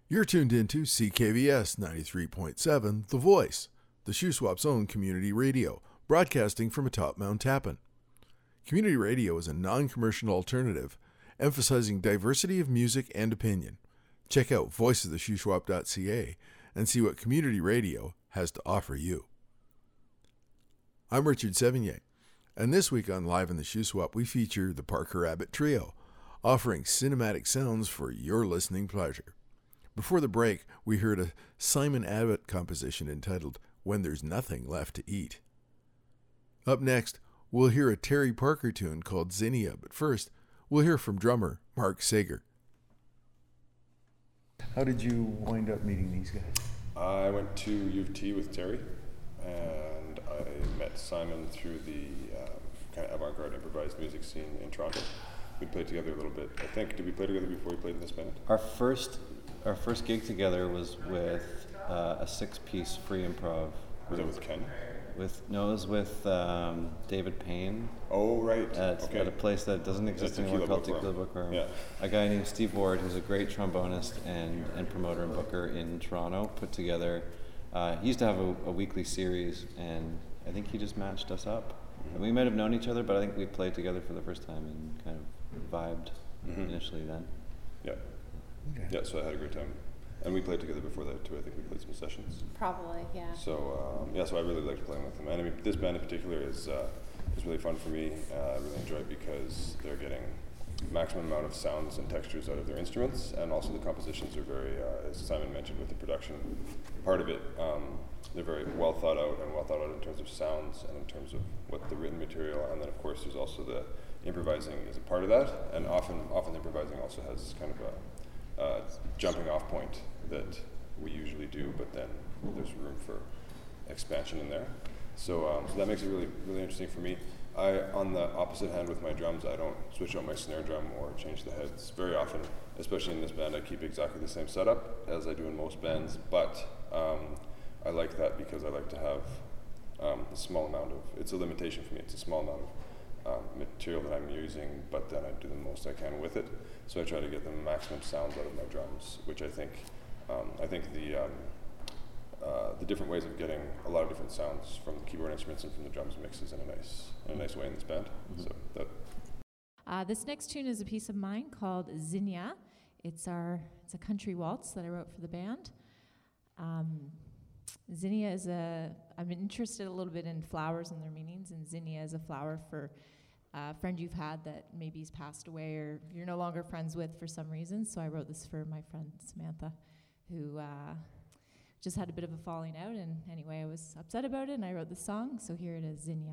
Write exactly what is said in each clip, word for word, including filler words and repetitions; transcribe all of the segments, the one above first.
You're tuned into C K V S ninety-three point seven, The Voice, the Shuswap's own community radio, broadcasting from atop Mount Tappan. Community radio is a non-commercial alternative, emphasizing diversity of music and opinion. Check out voice of the shuswap dot c a and see what community radio has to offer you. I'm Richard Sevigny, and this week on Live in the Shuswap, we feature the Parker Abbott Trio, offering cinematic sounds for your listening pleasure. Before the break, we heard a Simon Abbott composition entitled When There's Nothing Left to Eat. Up next, we'll hear a Terry Parker tune called Zinnia, but first, we'll hear from drummer Mark Sager. How did you wind up meeting these guys? I went to U of T with Terry, and I met Simon through the um, kind of avant-garde improvised music scene in Toronto. We played together a little bit. I think, did we play together before we played in this band? Our first our first gig together was with uh, a six-piece free improv. Was that with Ken? With no, it was with um, David Payne. Oh, right. At, okay. at a place that doesn't exist That's anymore called Tequila Tequila Book Room. Yeah. A guy named Steve Ward, who's a great trombonist and, and promoter and booker in Toronto, put together. Uh, he used to have a, a weekly series, and I think he just matched us up. Mm-hmm. And we might have known each other, but I think we played together for the first time and kind of vibed mm-hmm. initially then. Yeah. Okay. Yeah, so I had a great time. And we played together before that too. I think we played some sessions. Probably, yeah. So um, yeah, so I really liked playing with them. And I mean, this band in particular is uh, is really fun for me. Uh, I really enjoy it because they're getting maximum amount of sounds and textures out of their instruments, and also the compositions are very, uh, as Simon mentioned, with the production part of it. Um, they're very well thought out and well thought out in terms of sounds and in terms of what the written material. And then of course there's also the improvising is a part of that, and often often improvising also has kind of a Uh, jumping off point that we usually do, but then there's room for expansion in there. So, um, so that makes it really, really interesting for me. I, on the opposite hand with my drums, I don't switch out my snare drum or change the heads very often, especially in this band. I keep exactly the same setup as I do in most bands, but um, I like that because I like to have um, a small amount of, it's a limitation for me, it's a small amount of Um, material that I'm using, but then I do the most I can with it. So I try to get the maximum sound out of my drums, which I think um, I think the um, uh, the different ways of getting a lot of different sounds from the keyboard instruments and from the drums mixes in a nice in a nice way in this band. Mm-hmm. So that. Uh, this next tune is a piece of mine called Zinnia. It's our it's a country waltz that I wrote for the band. Um, Zinnia is a, I'm interested a little bit in flowers and their meanings, and zinnia is a flower for a friend you've had that maybe he's passed away or you're no longer friends with for some reason. So I wrote this for my friend Samantha, who uh, just had a bit of a falling out, and anyway, I was upset about it, and I wrote the song, so here it is, Zinnia.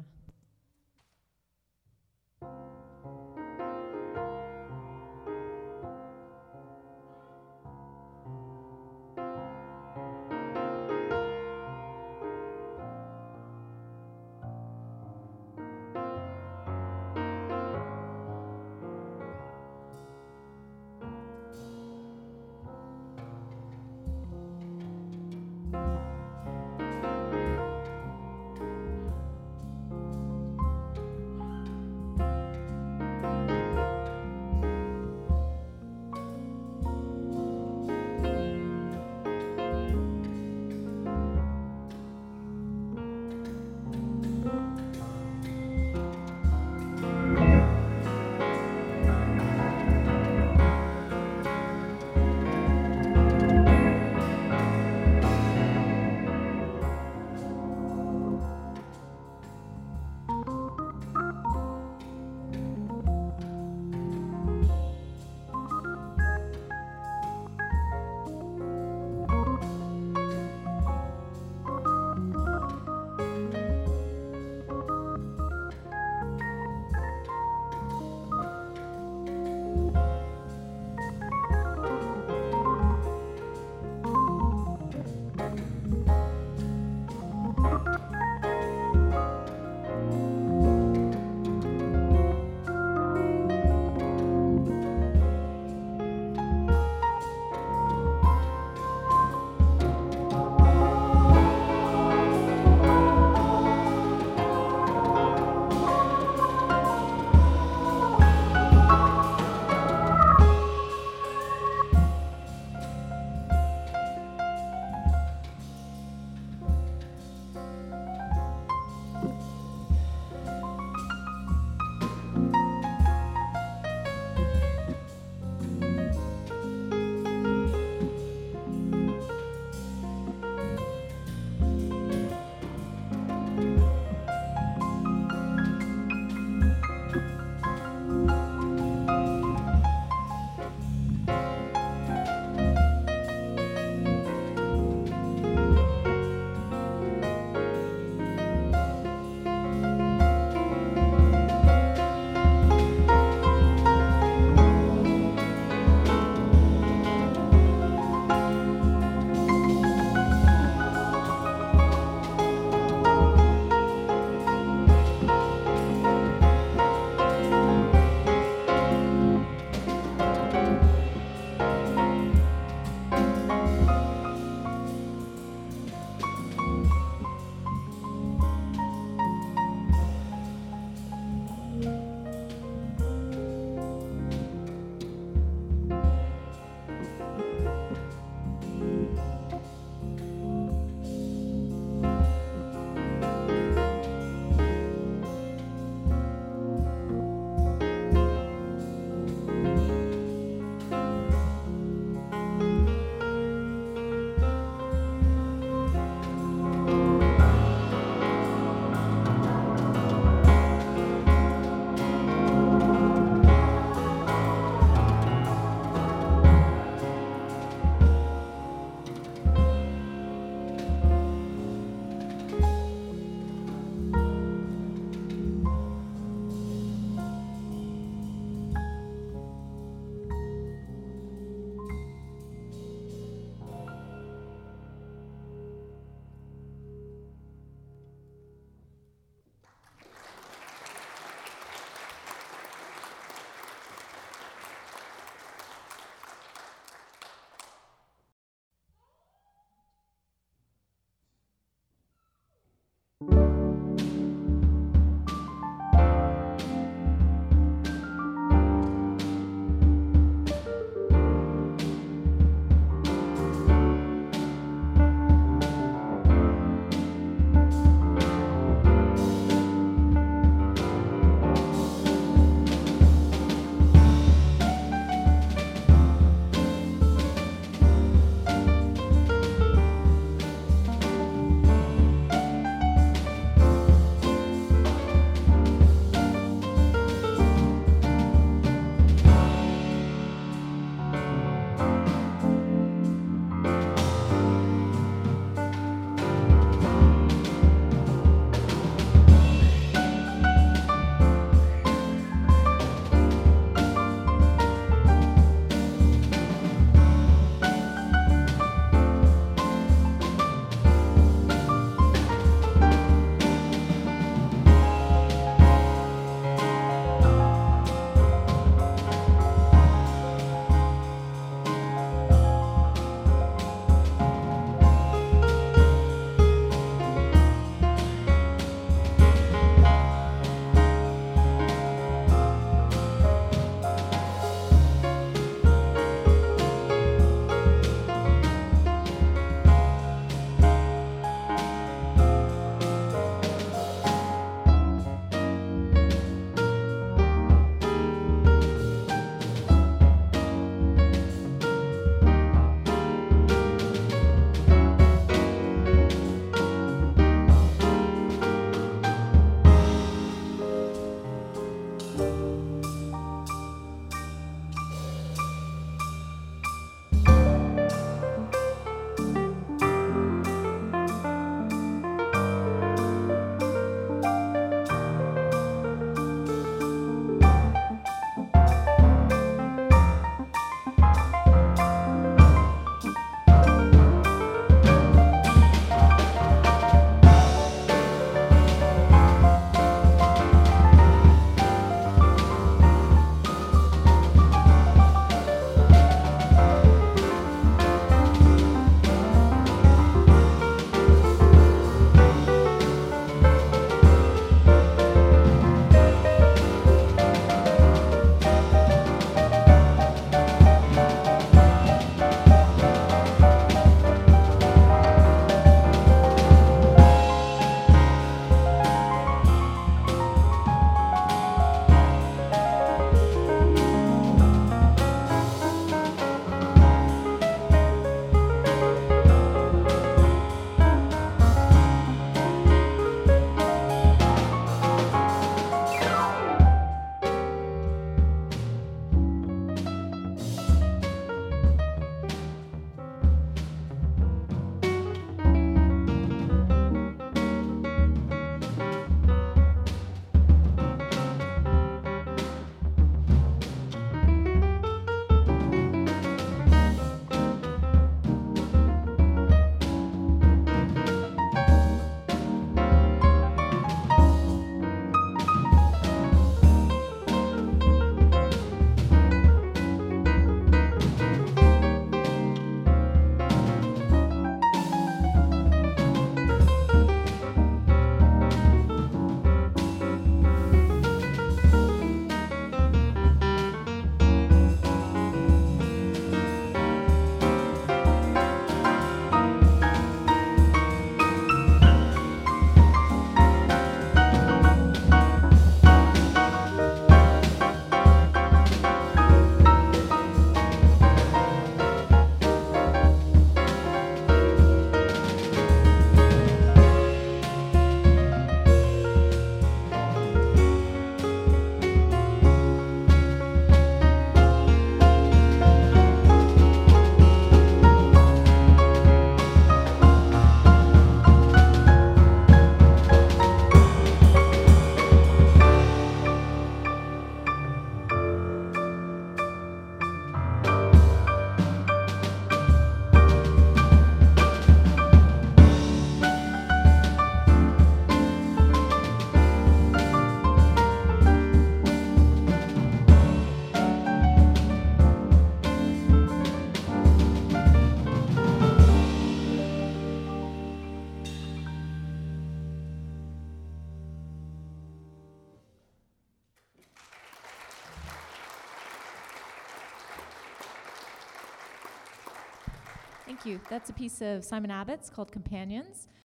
Thank you. That's a piece of Simon Abbott's called Companions.